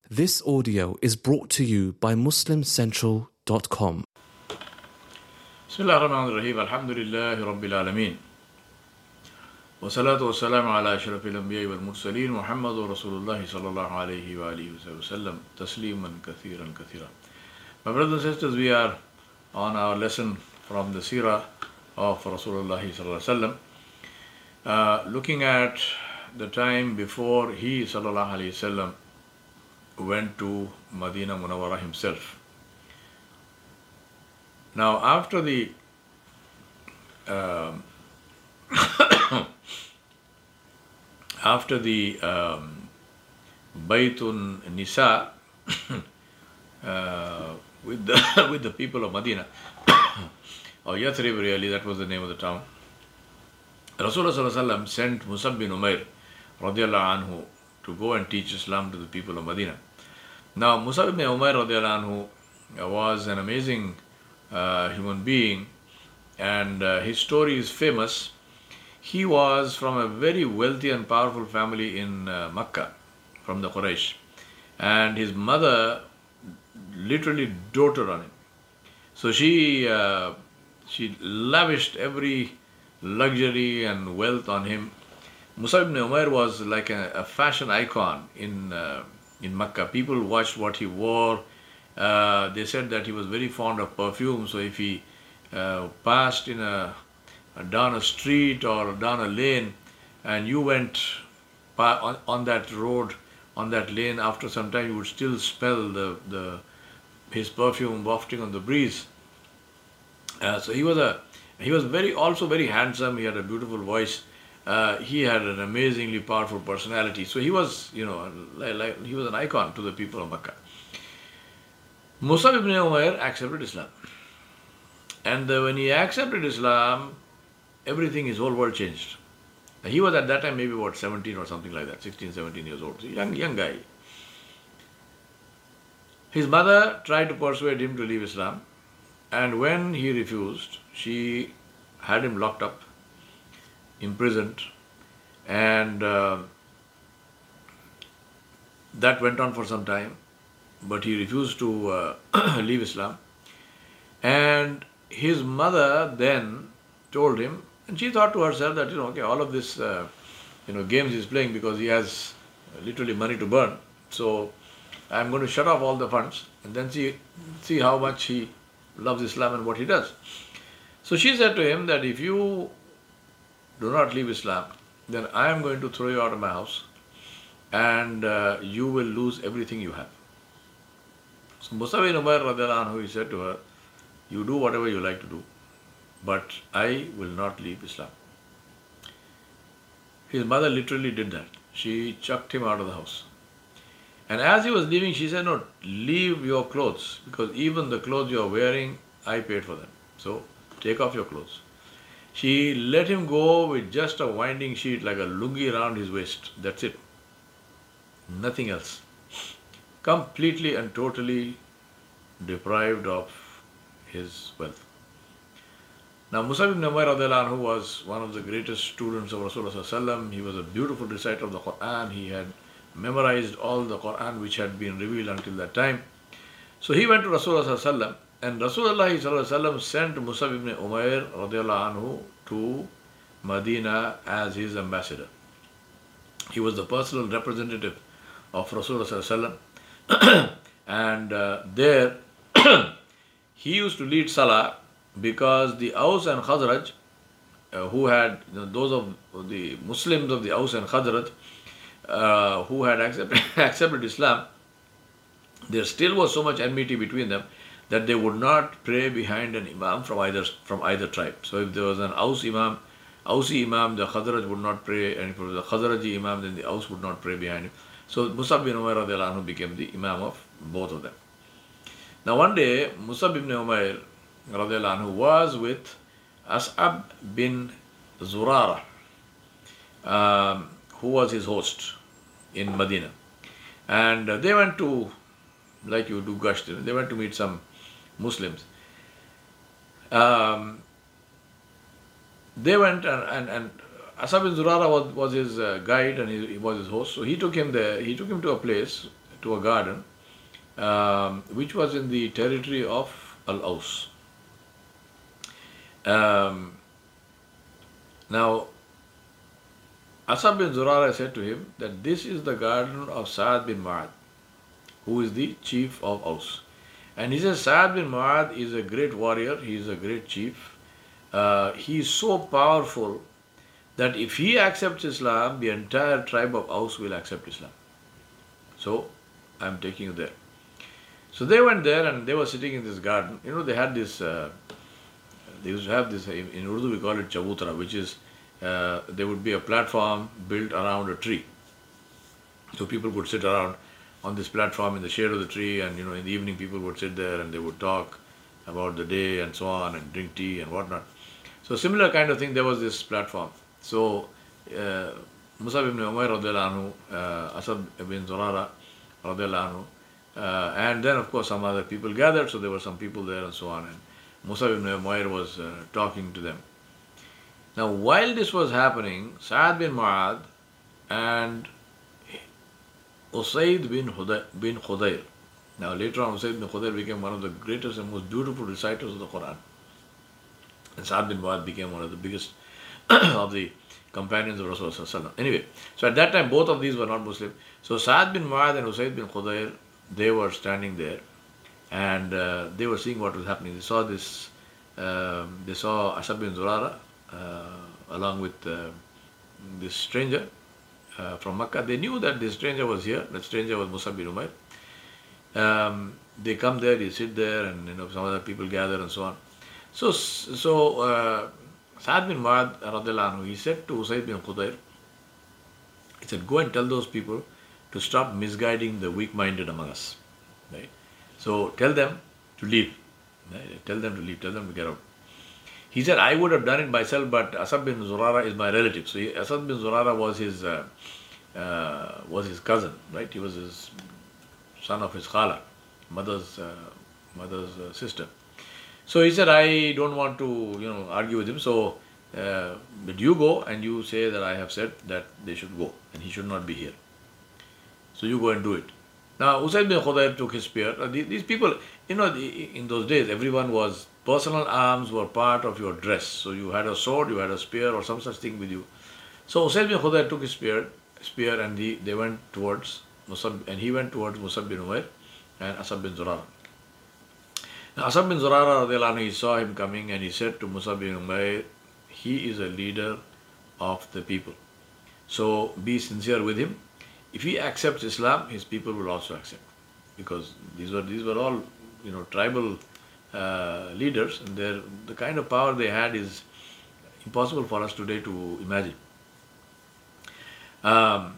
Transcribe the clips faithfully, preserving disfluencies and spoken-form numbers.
This audio is brought to you by muslim central dot com. Bismillah ar-Rahman ar-Rahim. Alhamdulillahi Rabbil Alameen. Wa salatu wa salam ala ashrafil anbiya wal mursaleen. Muhammadu Rasulullah sallallahu alayhi wa alihi wa sallam. Tasliman kathiran kathira. My brothers and sisters, we are on our lesson from the seerah of Rasulullah sallallahu alayhi wa sallam. Uh, looking at the time before he sallallahu alayhi wa sallam went to Madinah Munawwara himself. Now, after the um, after the um, Baytun Nisa uh, with the with the people of Medina, or Yathrib, really, that was the name of the town. Rasulullah sallallahu alaihi wasallam sent Musab bin Umair radiallahu anhu to go and teach Islam to the people of Medina. Now, Musab bin Umair radiallahu anhu was an amazing uh, human being, and uh, his story is famous. He was from a very wealthy and powerful family in uh, Makkah, from the Quraysh, and his mother literally doted on him. So she uh, she lavished every luxury and wealth on him. Musab ibn Umair was like a, a fashion icon in uh, in Makkah. People watched what he wore. Uh, they said that he was very fond of perfume. So if he uh, passed in a down a street or down a lane, and you went on, on that road, on that lane, after some time you would still smell the the his perfume wafting on the breeze. Uh, so he was a he was very also very handsome. He had a beautiful voice. Uh, he had an amazingly powerful personality. So he was, you know, like, like he was an icon to the people of Makkah. Musab ibn Umair accepted Islam. And uh, when he accepted Islam, everything, his whole world changed. He was at that time maybe about seventeen or something like that, sixteen, seventeen years old. So young, young guy. His mother tried to persuade him to leave Islam. And when he refused, she had him locked up, imprisoned, and uh, that went on for some time, but he refused to uh, leave Islam. And his mother then told him, and she thought to herself that, you know, okay, all of this, uh, you know, games he's playing because he has literally money to burn. So I'm going to shut off all the funds and then see see how much he loves Islam and what he does. So she said to him that if you do not leave Islam, then I am going to throw you out of my house, and uh, you will lose everything you have. So Musab bin Umair radiallahu anhu, he said to her, you do whatever you like to do, but I will not leave Islam. His mother literally did that. She chucked him out of the house. And as he was leaving, she said, no, leave your clothes, because even the clothes you are wearing, I paid for them. So take off your clothes. She let him go with just a winding sheet, like a lungi around his waist. That's it. Nothing else. Completely and totally deprived of his wealth. Now, Musab ibn Umair radiallahu anhu was one of the greatest students of Rasulullah sallallahu alaihi wasallam. He was a beautiful reciter of the Quran. He had memorized all the Quran which had been revealed until that time. So he went to Rasulullah sallallahu alaihi wasallam, and Rasulullah sallallahu alaihi wasallam sent Musab ibn Umair radiallahu anhu to Medina as his ambassador. He was the personal representative of Rasulullah sallallahu alaihi wasallam, and uh, there he used to lead Salah, because the Aus and Khazraj, uh, who had, you know, those of the Muslims of the Aus and Khazraj, uh, who had accepted, accepted Islam, there still was so much enmity between them that they would not pray behind an Imam from either from either tribe. So if there was an Aus Imam, Ausi Imam, the Khazraj would not pray, and if it was a Khazraji Imam, then the Aus would not pray behind him. So Musab bin Umair radiallahu anhu became the Imam of both of them. Now one day, Musab ibn Umair radiallahu anhu was with As'ab bin Zurara, um, who was his host in Medina. And uh, they went to, like you do Gasht, they went to meet some Muslims. Um, they went and, and, and As'ab bin Zurara was, was his uh, guide, and he, he was his host. So he took him there, he took him to a place to a garden um, which was in the territory of Al-Aws. Um, now, Asad bin Zurara said to him that this is the garden of Sa'ad bin Mu'adh, who is the chief of Aus. And he says Sa'ad bin Mu'adh is a great warrior, he is a great chief. Uh, he is so powerful that if he accepts Islam, the entire tribe of Aus will accept Islam. So, I am taking you there. So they went there and they were sitting in this garden. You know, they had this, uh, they used to have this, in, in Urdu we call it chabutra, which is, uh, there would be a platform built around a tree. So people would sit around on this platform in the shade of the tree, and you know, in the evening people would sit there and they would talk about the day and so on and drink tea and whatnot. So similar kind of thing, there was this platform. So uh, Musab ibn Umair radiallahu anhu, uh, Asad ibn Zurara radiallahu anhu, uh, and then of course some other people gathered, so there were some people there and so on, and Musab ibn Umair was uh, talking to them. Now while this was happening, Sa'ad bin Mu'adh and Usayd bin Khudayr, bin Khudayr. Now later on Usayd bin Khudayr became one of the greatest and most beautiful reciters of the Quran. And Sa'ad bin Mu'adh became one of the biggest of the companions of Rasulullah. Anyway, so at that time both of these were not Muslim. So Sa'ad bin Mu'adh and Usayd bin Khudayr, they were standing there and uh, they were seeing what was happening. They saw this, um, they saw Asad bin Zurara uh, along with uh, this stranger uh, from Makkah. They knew that this stranger was here. That stranger was Musab bin Umair. Um, they come there, they sit there, and you know some other people gather and so on. So, so uh, Sa'ad bin Mu'adh radiallahu anhu, he said to Usayd bin Khudayr, he said, go and tell those people to stop misguiding the weak-minded among us. Right? So tell them to leave. Right? Tell them to leave. Tell them to get out. He said, I would have done it myself, but Asad bin Zurara is my relative. So he, Asad bin Zurara was his uh, uh, was his cousin, right? He was his son of his khala, mother's uh, mother's uh, sister. So he said, I don't want to, you know, argue with him. So, uh, but you go and you say that I have said that they should go and he should not be here. So you go and do it. Now, Usayd bin Khudayr took his spear. Uh, these, these people, you know, the, in those days, everyone was, personal arms were part of your dress. So you had a sword, you had a spear or some such thing with you. So Usayd bin Khudayr took his spear, spear and he, they went towards Musab, and he went towards Musab bin Umair and Asad bin Zurara. Now, Asad bin Zurara radiallahu anhu, he saw him coming and he said to Musab bin Umair, he is a leader of the people. So be sincere with him. If he accepts Islam, his people will also accept. Because these were these were all, you know, tribal uh, leaders, and their the kind of power they had is impossible for us today to imagine. Um,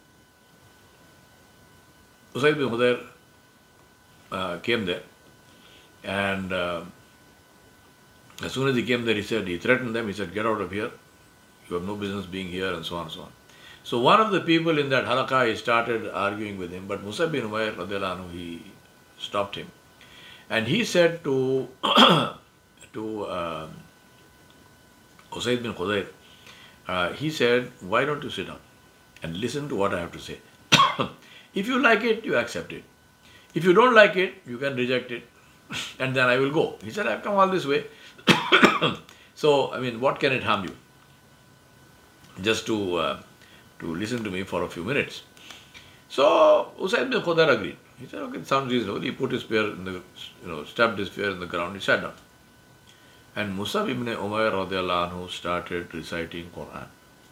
Usayd bin Khudayr uh, came there. And uh, as soon as he came there, he said, he threatened them, he said, get out of here, you have no business being here, and so on and so on. So one of the people in that halaqah, he started arguing with him, but Musab bin Umair radiallahu anhu, he stopped him. And he said to, to uh, Usayd bin Khudayr, uh, he said, why don't you sit down and listen to what I have to say. If you like it, you accept it. If you don't like it, you can reject it. And then I will go. He said, I've come all this way. So, I mean, what can it harm you? Just to uh, to listen to me for a few minutes. So, Usayd bin Khudayr agreed. He said, okay, it sounds reasonable. He put his spear in the, you know, stabbed his spear in the ground. He sat down. And Musab ibn Umair radiallahu anhu started reciting Quran.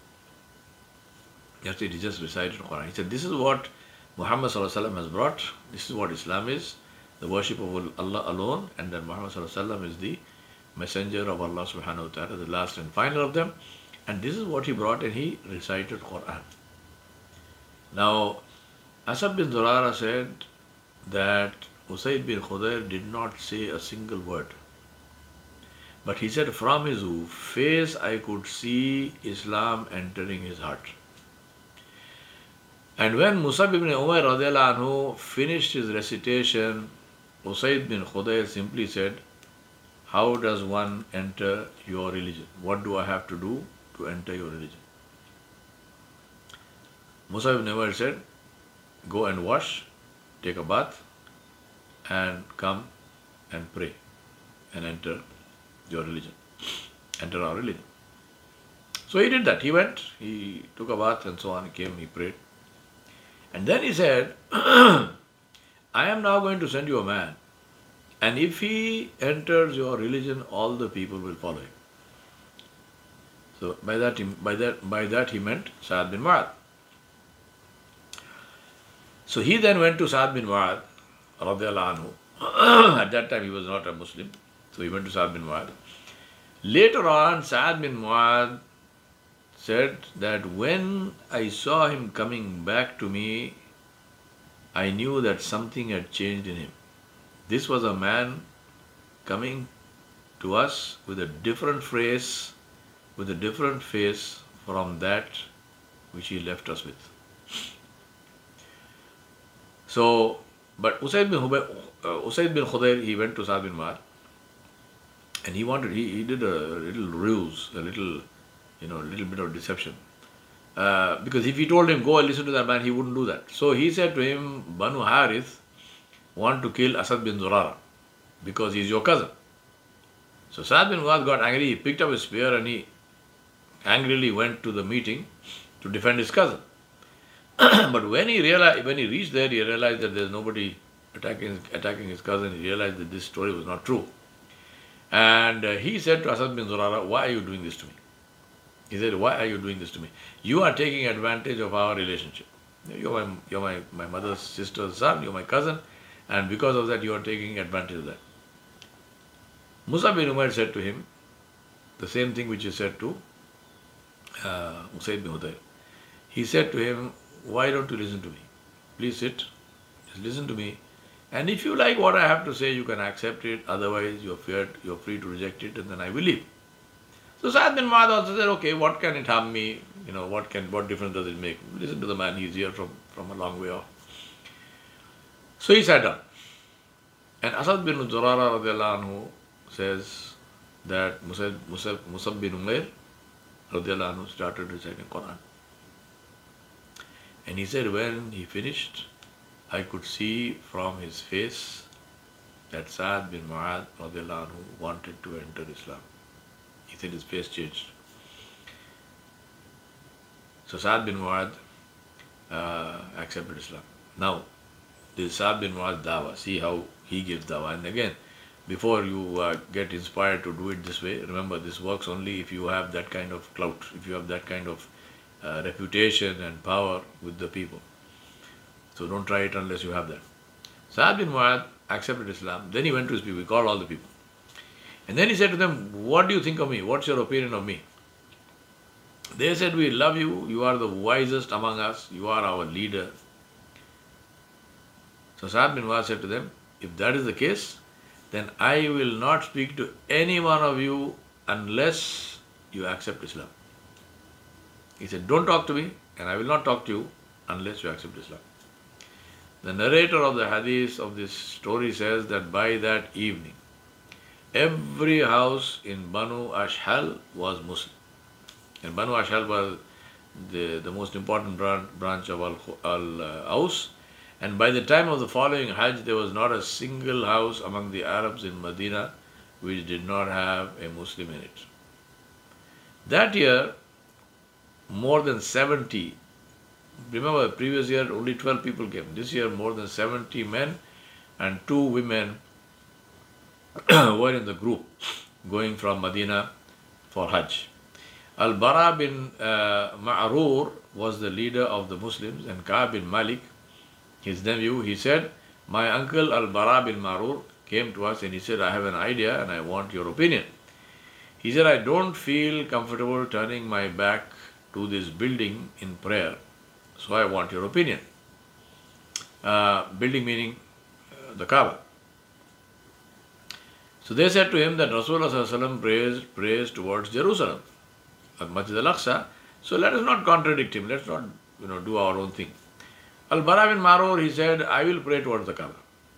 Yes, he just recited Quran. He said, this is what Muhammad sallallahu alaihi wasallam has brought. This is what Islam is. The worship of Allah alone, and that Muhammad sallallahu alaihi wasallam is the messenger of Allah subhanahu wa ta'ala, the last and final of them. And this is what he brought, and he recited Quran. Now, Asad bin Zurara said that Usayd bin Khudayr did not say a single word. But he said from his face I could see Islam entering his heart. And when Musab ibn Umair radiallahu anhu finished his recitation, Usayd bin Khudayr simply said, how does one enter your religion? What do I have to do to enter your religion? Musab ibn Umair said, go and wash take a bath and come and pray and enter your religion, enter our religion. So he did that. He went, he took a bath and so on, he came, he prayed. And then he said, I am now going to send you a man, and if he enters your religion, all the people will follow him. So by that, he, by that, by that he meant Sa'ad bin Mu'adh. So he then went to Sa'ad bin Mu'adh, radiallahu anhu. At that time he was not a Muslim, so he went to Sa'ad bin Mu'adh. Later on, Sa'ad bin Mu'adh said that when I saw him coming back to me, I knew that something had changed in him. This was a man coming to us with a different face, with a different face from that which he left us with. So, but Usayd bin, Hubay, uh, Usayd bin Khudayr, he went to Sa'ad bin Mu'adh, and he wanted, he, he did a little ruse, a little, you know, a little bit of deception. Uh, because if he told him, go and listen to that man, he wouldn't do that. So he said to him, Banu Harith want to kill Asad bin Zurara because he's your cousin. So Sa'ad bin Mu'adh got angry, he picked up his spear and he angrily went to the meeting to defend his cousin. But when he realized, when he reached there, he realized that there's nobody attacking, attacking his cousin. He realized that this story was not true. And uh, he said to Asad bin Zurara, why are you doing this to me? He said, why are you doing this to me? You are taking advantage of our relationship. You're my, you're my, my mother's sister's son, you're my cousin, and because of that you are taking advantage of that. Mus'ab bin Umair said to him the same thing which he said to uh, Usayd bin Hudayr. He said to him, why don't you listen to me? Please sit, just listen to me. And if you like what I have to say, you can accept it. Otherwise, you're, feared, you're free to reject it, and then I will leave. So Sa'ad bin Mu'adh also said, okay, what can it harm me? You know, what can, what difference does it make? Listen to the man, he's here from, from a long way off. So he sat down. And Asad bin Zurara radiallahu anhu says that Musab, Musab, Musab bin Umair radiallahu anhu started reciting Quran. And he said when he finished, I could see from his face that Sa'ad bin Mu'adh radiallahu anhu wanted to enter Islam. He said his face changed. So Sa'ad bin Mu'adh uh, accepted Islam. Now, this Sa'ad bin Mu'adh dawah, see how he gives dawah. And again, before you uh, get inspired to do it this way, remember this works only if you have that kind of clout, if you have that kind of uh, reputation and power with the people. So don't try it unless you have that. Sa'ad bin Mu'adh accepted Islam. Then he went to his people, he called all the people. And then he said to them, what do you think of me? What's your opinion of me? They said, we love you. You are the wisest among us. You are our leader. So Sa'ad bin Mu'adh said to them, if that is the case, then I will not speak to any one of you unless you accept Islam. He said, don't talk to me, and I will not talk to you unless you accept Islam. The narrator of the hadith of this story says that by that evening, every house in Banu Ashhal was Muslim. And Banu Ashhal was the, the most important branch of Al-Aus. And by the time of the following Hajj, there was not a single house among the Arabs in Medina which did not have a Muslim in it. That year, more than seventy, remember previous year only twelve people came. This year more than seventy men and two women were in the group going from Medina for Hajj. Al-Bara bin uh, Ma'rur was the leader of the Muslims, and Ka'b bin Malik, his nephew, he said, my uncle Al-Bara bin Ma'rur came to us and he said, I have an idea and I want your opinion. He said, I don't feel comfortable turning my back to this building in prayer, so I want your opinion. Uh, building meaning uh, the Kaaba. So they said to him that Rasulullah prays, prays towards Jerusalem, Masjid al-Aqsa, so let us not contradict him, let's not you know, do our own thing. Al-Bara bin Ma'rur, he said, I will pray towards the Kaaba.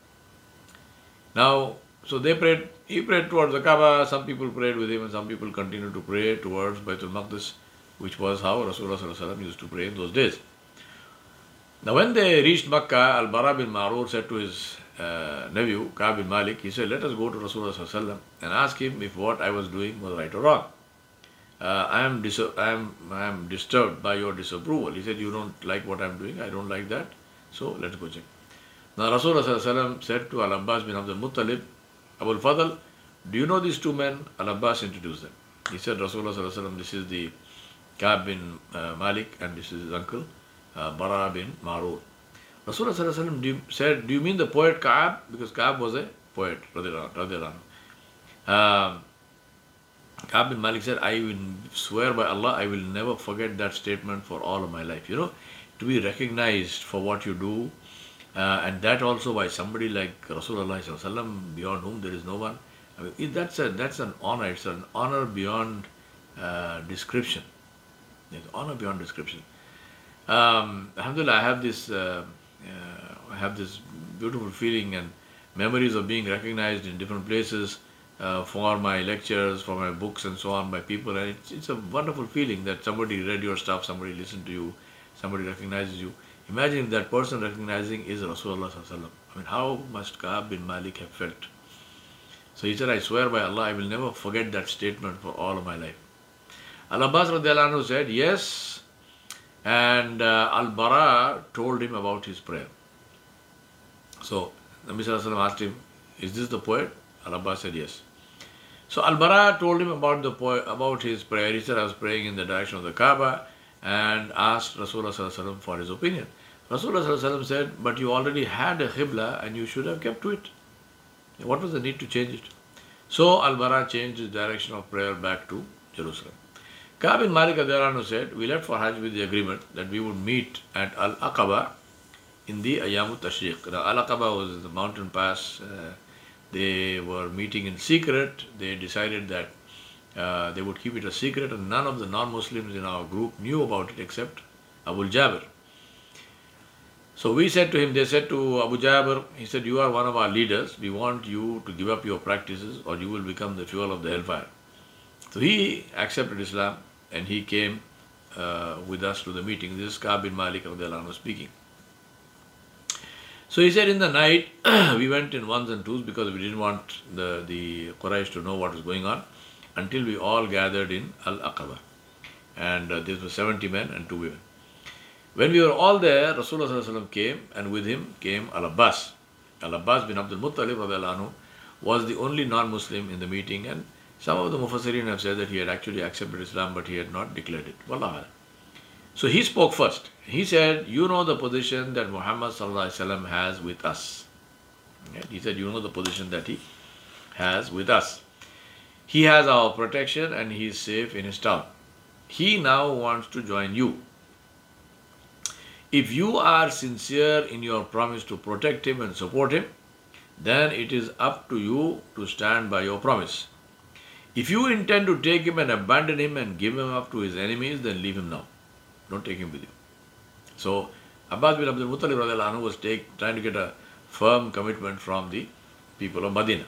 Now, so they prayed, he prayed towards the Kaaba, some people prayed with him and some people continued to pray towards Baitul Maqdis, which was how Rasulullah used to pray in those days. Now when they reached Makkah, Al-Bara bin Marur said to his uh, nephew, Ka'b bin Malik, he said, let us go to Rasulullah sallallahu alaihi wasallam and ask him if what I was doing was right or wrong. Uh, I am dis- I am I am disturbed by your disapproval. He said, you don't like what I am doing, I don't like that, so let's go check. Now Rasulullah sallallahu alaihi wasallam said to Al-Abbas bin Abdul Muttalib, Abu al-Fadl, do you know these two men? Al-Abbas introduced them. He said, Rasulullah sallallahu alaihi wasallam, this is the Ka'b bin uh, Malik and this is his uncle, uh, Bara bin Marur. Rasulullah sallallahu alaihi wasallam do you- said, do you mean the poet Ka'b? Because Ka'b was a poet, radiallahu anhu. Um, Ka'b bin Malik said, I will swear by Allah, I will never forget that statement for all of my life. You know, to be recognized for what you do, uh, and that also by somebody like Rasulullah sallallahu alaihi wasallam, beyond whom there is no one. I mean, it- that's a that's an honor. It's an honor beyond uh, description. It's honor beyond description. Um, Alhamdulillah, I have this uh, uh, I have this beautiful feeling and memories of being recognized in different places uh, for my lectures, for my books, and so on by people. And it's, it's a wonderful feeling that somebody read your stuff, somebody listened to you, somebody recognizes you. Imagine if that person recognizing is Rasulullah sallallahu alaihi wasallam. I mean, how must Ka'b bin Malik have felt? So he said, I swear by Allah, I will never forget that statement for all of my life. Al-Abbas radiallahu anhu said, yes, and uh, Al-Bara told him about his prayer. So Nabi sallallahu alaihi wasallam asked him, is this the poet? Al-Abbas said, yes. So Al-Bara told him about the poet, about his prayer. He said, I was praying in the direction of the Kaaba and asked Rasulullah sallallahu alaihi wasallam for his opinion. Rasulullah sallallahu alaihi wasallam said, but you already had a Qibla and you should have kept to it. What was the need to change it? So Al-Bara changed his direction of prayer back to Jerusalem. Ka'b bin Malik radiallahu anhu said, we left for Hajj with the agreement that we would meet at Al-Aqaba in the Ayyam Tashriq. Now, Al-Aqaba was the mountain pass. Uh, they were meeting in secret. They decided that uh, they would keep it a secret, and none of the non-Muslims in our group knew about it except Abu Jabir. So we said to him, they said to Abu Jabir, he said, you are one of our leaders. We want you to give up your practices or you will become the fuel of the hellfire. So he accepted Islam and he came uh, with us to the meeting. This is Ka'b bin Malik radiallahu anhu speaking. So he said, in the night, we went in ones and twos because we didn't want the, the Quraysh to know what was going on until we all gathered in Al-Aqaba. And uh, this was seventy men and two women. When we were all there, Rasulullah sallallahu alaihi wasallam came, and with him came Al-Abbas. Al-Abbas bin Abdul Muttalib radiallahu anhu was the only non-Muslim in the meeting, and some of the Mufassirin have said that he had actually accepted Islam, but he had not declared it. Wallahu alam. So he spoke first. He said, you know the position that Muhammad sallallahu alaihi wasallam has with us. Right? He said, you know the position that he has with us. He has our protection and he is safe in his town. He now wants to join you. If you are sincere in your promise to protect him and support him, then it is up to you to stand by your promise. If you intend to take him and abandon him and give him up to his enemies, then leave him now. Don't take him with you. So Abbas bin Abdul Muttalib radiallahu anhu was take, trying to get a firm commitment from the people of Medina.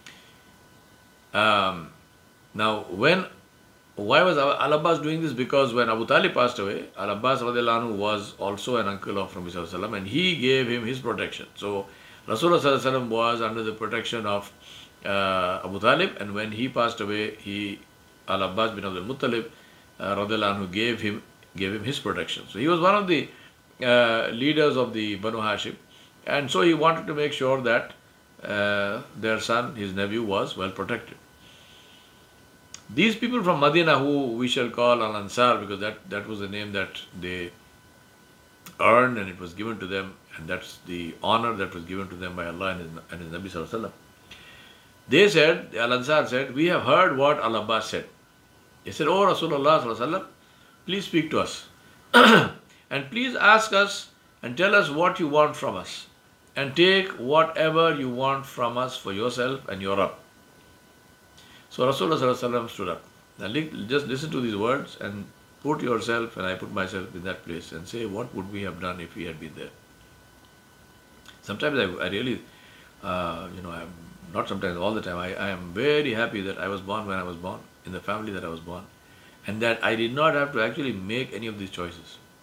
Um, now, when why was Al-Abbas doing this? Because when Abu Talib passed away, Al-Abbas radiallahu anhu was also an uncle of Nabi sallallahu alaihi wasallam, and he gave him his protection. So Rasulullah sallallahu alaihi wasallam was under the protection of uh, Abu Talib, and when he passed away, he Al-Abbas bin Abdul Muttalib uh, radiallahu anhu gave him gave him his protection. So he was one of the uh, leaders of the Banu Hashim, and so he wanted to make sure that uh, their son, his nephew, was well protected. These people from Medina, who we shall call Al-Ansar, because that, that was the name that they earned and it was given to them, and that's the honor that was given to them by Allah and His, and his Nabi sallallahu alaihi wasallam. They said, Al-Ansar said, we have heard what Al-Abbas said. He said, oh Rasulullah sallallahu alaihi wasallam, please speak to us. And please ask us and tell us what you want from us. And take whatever you want from us for yourself and your Rabb. So Rasulullah sallallahu alaihi wasallam stood up. Now just listen to these words and put yourself, and I put myself in that place, and say, what would we have done if we had been there? Sometimes I, I really, uh, you know, I'm not sometimes, all the time, I, I am very happy that I was born when I was born, in the family that I was born, and that I did not have to actually make any of these choices.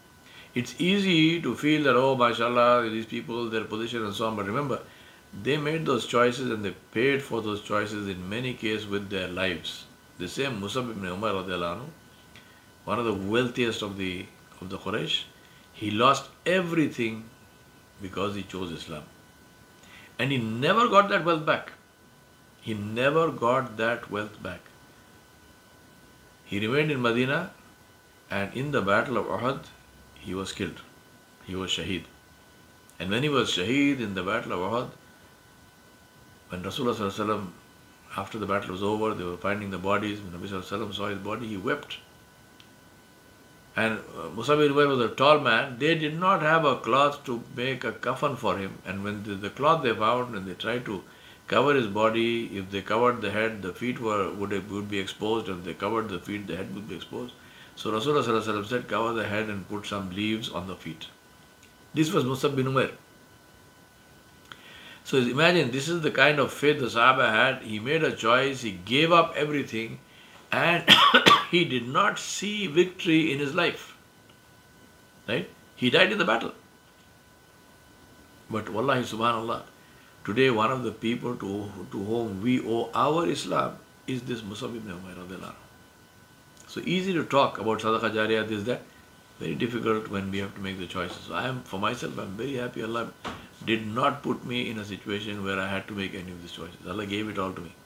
It's easy to feel that, oh, mashallah, these people, their position and so on. But remember, they made those choices and they paid for those choices in many cases with their lives. The same Musab ibn Umar radiallahu anhu, one of the wealthiest of the of the Quraysh, he lost everything because he chose Islam. And he never got that wealth back. He never got that wealth back. He remained in Medina, and in the battle of Uhud, he was killed. He was shaheed. And when he was shaheed in the battle of Uhud, when Rasulullah sallallahu alaihi wasallam, after the battle was over, they were finding the bodies. When Nabi sallallahu alaihi wasallam saw his body, he wept. And uh, Musab ibn Umair was a tall man. They did not have a cloth to make a coffin for him. And when the, the cloth they found and they tried to cover his body, if they covered the head, the feet were would, would be exposed. If they covered the feet, the head would be exposed. So Rasulullah sallallahu alaihi wasallam said, cover the head and put some leaves on the feet. This was Musab bin Umair. So imagine, this is the kind of faith the Sahaba had. He made a choice, he gave up everything, and he did not see victory in his life. Right? He died in the battle. But wallahi, subhanallah, today one of the people to, to whom we owe our Islam is this Musab ibn Umair radiallahu anhu. So easy to talk about Sadaqah Jariyah, this, that. Very difficult when we have to make the choices. So I am, for myself, I am very happy Allah did not put me in a situation where I had to make any of these choices. Allah gave it all to me.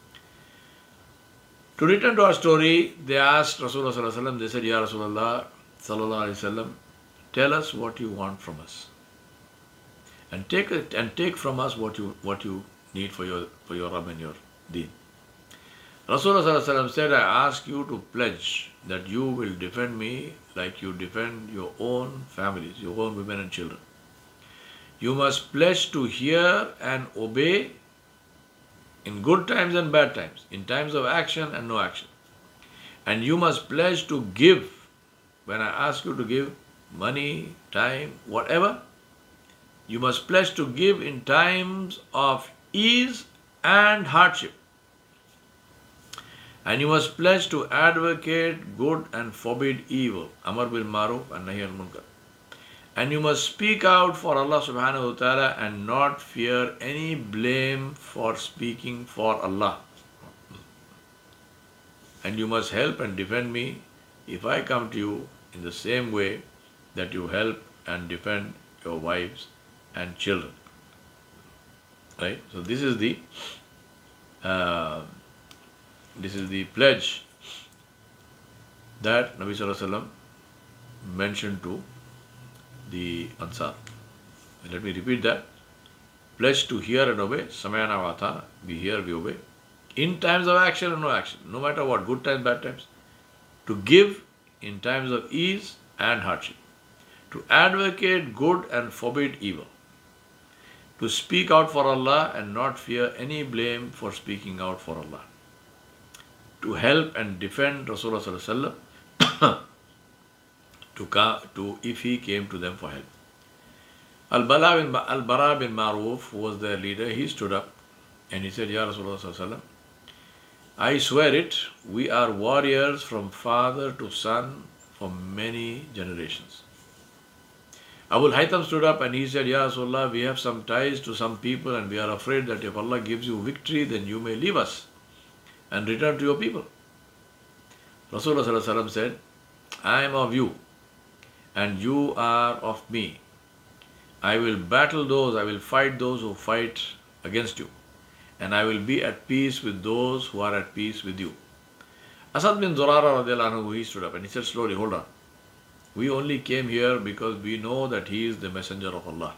To return to our story, they asked Rasulullah sallallahu alaihi wasallam, they said, Ya Rasulullah sallallahu alaihi wasallam, tell us what you want from us. And take it, and take from us what you what you need for your for your Rabb and your deen. Rasulullah sallallahu alaihi wasallam said, I ask you to pledge that you will defend me like you defend your own families, your own women and children. You must pledge to hear and obey in good times and bad times, in times of action and no action. And you must pledge to give, when I ask you to give money, time, whatever, you must pledge to give in times of ease and hardship. And you must pledge to advocate good and forbid evil, Amar bil Maruf and Nahi al Munkar. And you must speak out for Allah subhanahu wa ta'ala and not fear any blame for speaking for Allah. And you must help and defend me if I come to you in the same way that you help and defend your wives and children. Right? So this is the uh, this is the pledge that Nabi sallallahu alaihi wasallam mentioned to the Ansar. And let me repeat that. Pledge to hear and obey, Samayana Vatana, we hear, we obey. In times of action and no action, no matter what, good times, bad times. To give in times of ease and hardship. To advocate good and forbid evil. To speak out for Allah and not fear any blame for speaking out for Allah. To help and defend Rasulullah sallallahu alaihi wasallam to, to if he came to them for help. Al-Bara bin, Al-Bara bin Maruf, who was their leader, he stood up and he said, Ya Rasulullah sallallahu alaihi wasallam, I swear it, we are warriors from father to son for many generations. Abu Haytham stood up and he said, Ya Rasulullah, we have some ties to some people and we are afraid that if Allah gives you victory, then you may leave us and return to your people. Rasulullah sallallahu alaihi wasallam said, I am of you and you are of me. I will battle those, I will fight those who fight against you, and I will be at peace with those who are at peace with you. Asad bin Zurara radiallahu anhu, he stood up and he said, slowly, hold on. We only came here because we know that he is the messenger of Allah.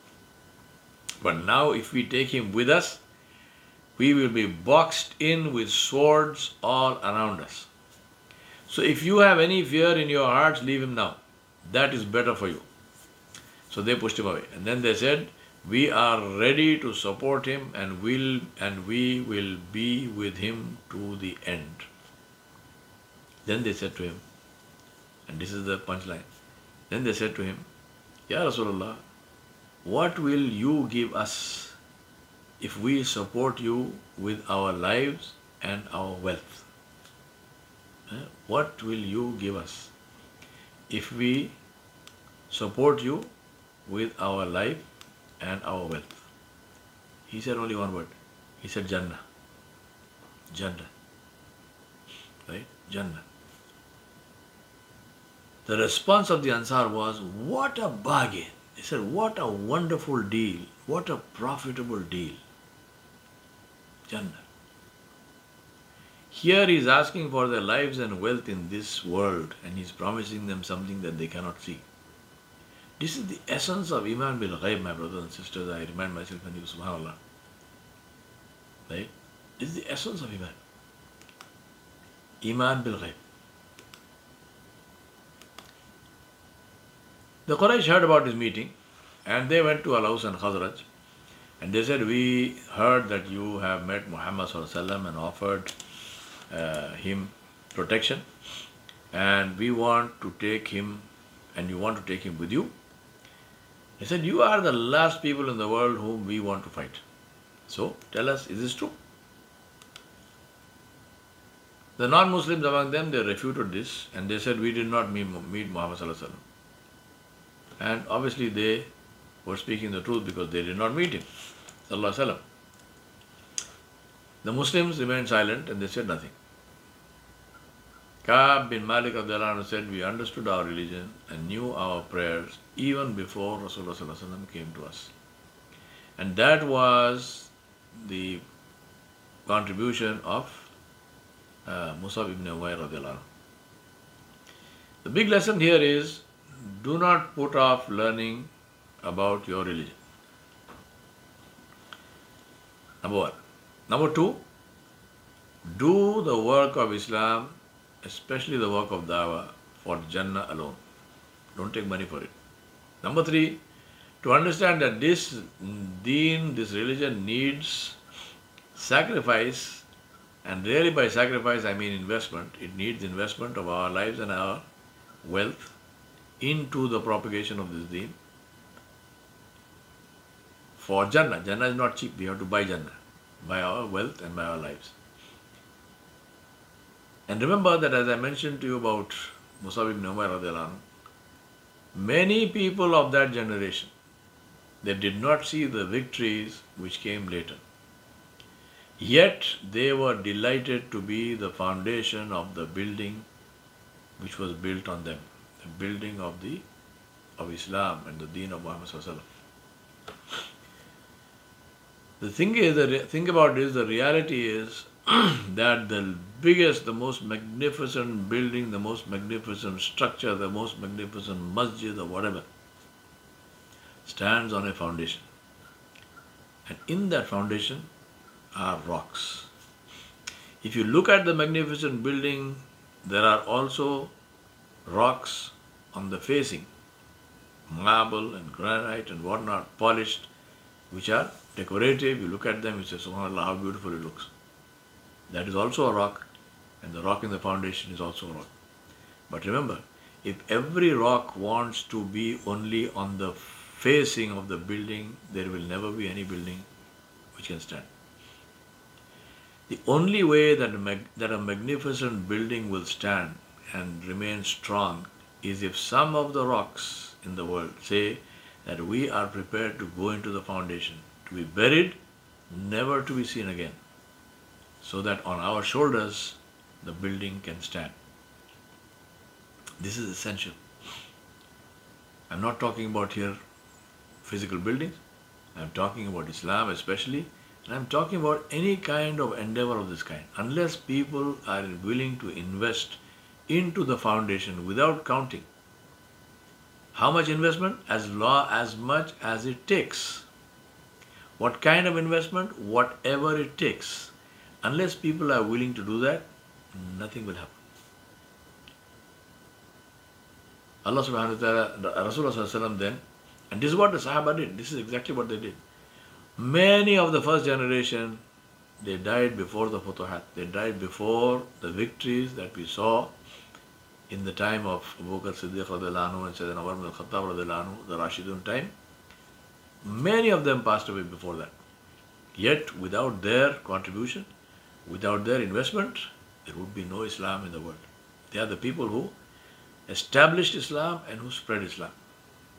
But now if we take him with us, we will be boxed in with swords all around us. So if you have any fear in your hearts, leave him now. That is better for you. So they pushed him away. And then they said, we are ready to support him and will and we will be with him to the end. Then they said to him, and this is the punchline, then they said to him, Ya Rasulullah, what will you give us if we support you with our lives and our wealth? What will you give us if we support you with our life and our wealth. He said only one word. He said Jannah. Jannah. Right? Jannah. The response of the Ansar was, what a bargain. He said, what a wonderful deal. What a profitable deal. Jannah. Here he is asking for their lives and wealth in this world, and he is promising them something that they cannot see. This is the essence of Iman bil Ghaib, my brothers and sisters. I remind myself and you, subhanAllah. Right? This is the essence of Iman. Iman bil Ghaib. The Quraysh heard about this meeting and they went to Al-Aus and Khazraj and they said, we heard that you have met Muhammad sallallahu alaihi wasallam and offered uh, him protection, and we want to take him, and you want to take him with you. He said, you are the last people in the world whom we want to fight. So tell us, is this true? The non-Muslims among them, they refuted this and they said, we did not meet, meet Muhammad sallallahu alaihi wasallam. And obviously they were speaking the truth because they did not meet him sallallahu alaihi wasallam. The Muslims remained silent and they said nothing. Ka'b bin Malik radiallahu anhu said, we understood our religion and knew our prayers even before Rasulullah sallallahu alaihi wasallam came to us. And that was the contribution of uh, Musab ibn Umayr radiallahu anhu. The big lesson here is, do not put off learning about your religion. Number one. Number two, do the work of Islam, especially the work of Dawah, for Jannah alone. Don't take money for it. Number three, to understand that this deen, this religion needs sacrifice, and really by sacrifice I mean investment. It needs investment of our lives and our wealth into the propagation of this deen for Jannah. Jannah is not cheap. We have to buy Jannah by our wealth and by our lives. And remember that, as I mentioned to you about Musab ibn Umayr radiallahu anhu, many people of that generation, they did not see the victories which came later. Yet they were delighted to be the foundation of the building which was built on them, the building of the of Islam and the deen of Muhammad sallallahu alaihi wasallam. The thing is, the thing about this, the reality is that the biggest, the most magnificent building, the most magnificent structure, the most magnificent masjid or whatever, stands on a foundation. And in that foundation are rocks. If you look at the magnificent building, there are also rocks on the facing, marble and granite and whatnot, polished, which are decorative. You look at them, you say, subhanAllah, how beautiful it looks. That is also a rock, and the rock in the foundation is also a rock. But remember, if every rock wants to be only on the facing of the building, there will never be any building which can stand. The only way that a, mag- that a magnificent building will stand and remain strong is if some of the rocks in the world say that we are prepared to go into the foundation, to be buried, never to be seen again, so that on our shoulders the building can stand. This is essential. I'm not talking about here physical buildings. I'm talking about Islam especially, and I'm talking about any kind of endeavor of this kind. Unless people are willing to invest into the foundation without counting how much investment, as law as much as it takes. What kind of investment? Whatever it takes. Unless people are willing to do that, nothing will happen. Allah subhanahu wa ta'ala, Rasulullah sallallahu alaihi wasallam then, and this is what the Sahaba did. This is exactly what they did. Many of the first generation, they died before the Futuhat. They died before the victories that we saw in the time of Abu Bakr Siddiq radiallahu anhu and Sayyidina Umar ibn al-Khattab radiallahu anhu, the Rashidun time. Many of them passed away before that. Yet, without their contribution, without their investment, there would be no Islam in the world. They are the people who established Islam and who spread Islam.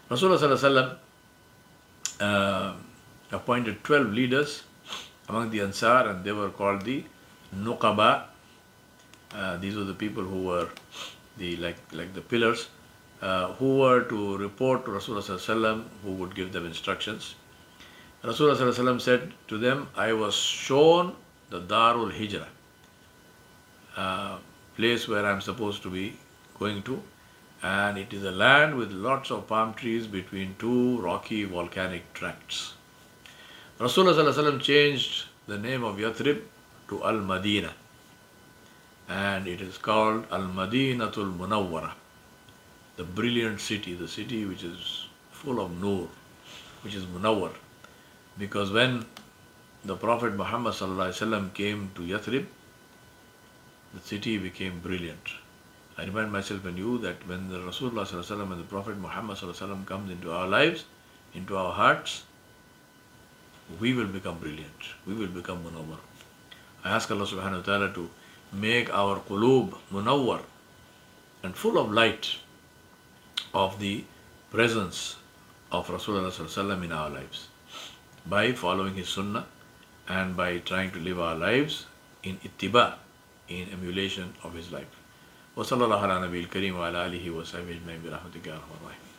Rasulullah sallallahu alaihi wasallam uh, appointed twelve leaders among the Ansar, and they were called the Nuqaba. Uh, these were the people who were the like like the pillars, uh, who were to report to Rasulullah sallallahu alaihi wasallam, who would give them instructions. Rasulullah sallallahu alaihi wasallam said to them, I was shown the Darul Hijrah, uh, place where I am supposed to be going to, and it is a land with lots of palm trees between two rocky volcanic tracts. Rasulullah sallallahu alaihi wasallam changed the name of Yathrib to Al-Madinah, and it is called Al-Madinatul Munawwara, the brilliant city, the city which is full of nur, which is Munawwar. Because when the Prophet Muhammad sallallahu alaihi wasallam came to Yathrib, the city became brilliant. I remind myself and you that when the Rasulullah sallallahu alaihi wasallam and the Prophet Muhammad sallallahu alaihi wasallam comes into our lives, into our hearts, we will become brilliant. We will become munawwar. I ask Allah subhanahu wa ta'ala to make our qulub munawwar and full of light of the presence of Rasulullah sallallahu alaihi wasallam in our lives, by following his sunnah and by trying to live our lives in ittiba, in emulation of his life. Wa sallallahu ala nabiyil kareem wa ala alihi wa sahbihi ajma'in bi rahmatika ya arhamar rahimin.